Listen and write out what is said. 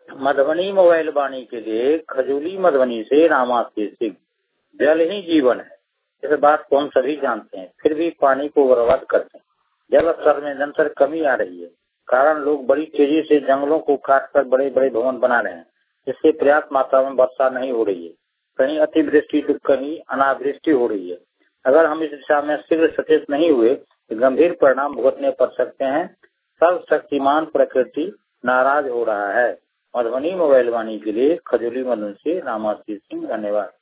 Madhubani mobile वाणी के लिए खजूली मधुबनी से रामाशीष सिंह। जल ही जीवन है, इस बात को हम सभी जानते हैं, फिर भी पानी को बर्बाद करते हैं। जल स्तर में निरंतर कमी आ रही है, कारण लोग बड़ी तेजी से जंगलों को काटकर बड़े बड़े भवन बना रहे हैं, जिससे पर्याप्त मात्रा में वर्षा नहीं हो रही है। कहीं अतिवृष्टि तो कहीं अनावृष्टि हो रही है। अगर हम इस दिशा में शीघ्र सचेत नहीं हुए तो गंभीर परिणाम भुगतने पड़ सकते हैं। सर्वशक्तिमान प्रकृति नाराज हो रहा है। मधुबनी मोबाइल वाणी के लिए खजूली मधुबनी से रामाशीष सिंह। धन्यवाद।